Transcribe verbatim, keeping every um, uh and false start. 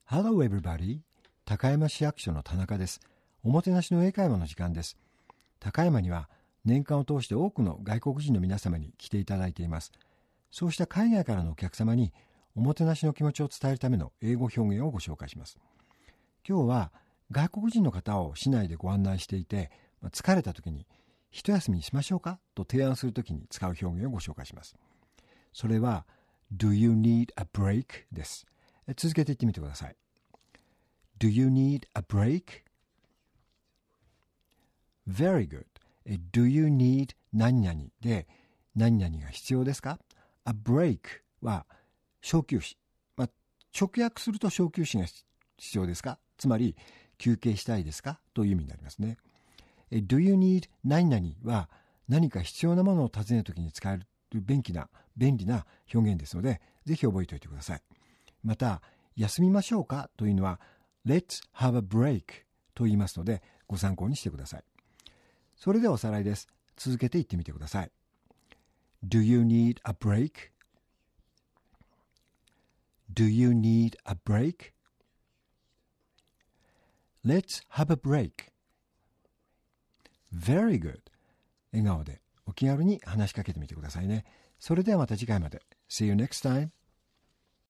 Hello everybody. 高山市役所の田中です。おもてなしの英会話の時間です。高山には年間を通して多くの外国人の皆様に来ていただいています。そうした海外からのお客様におもてなしの気持ちを伝えるための英語表現をご紹介します。今日は外国人の方を市内でご案内していて、疲れた時に一休みにしましょうかと提案する時に使う表現をご紹介します。それは Do you need a break? です。続けて言ってみてください。Do you need a break? Very good. Do you need 何々で何々が必要ですか？ A break は小休止。まあ、直訳すると小休止が必要ですか？つまり休憩したいですか？という意味になりますね。Do you need 何々は何か必要なものを尋ねるときに使える便利な、便利な表現ですので、ぜひ覚えておいてください。また、休みましょうかというのは Let's have a break と言いますので、ご参考にしてください。それではおさらいです。続けて言ってみてください。Do you need a break? Do you need a break? Let's have a break. Very good. 笑顔でお気軽に話しかけてみてくださいね。それではまた次回まで。See you next time.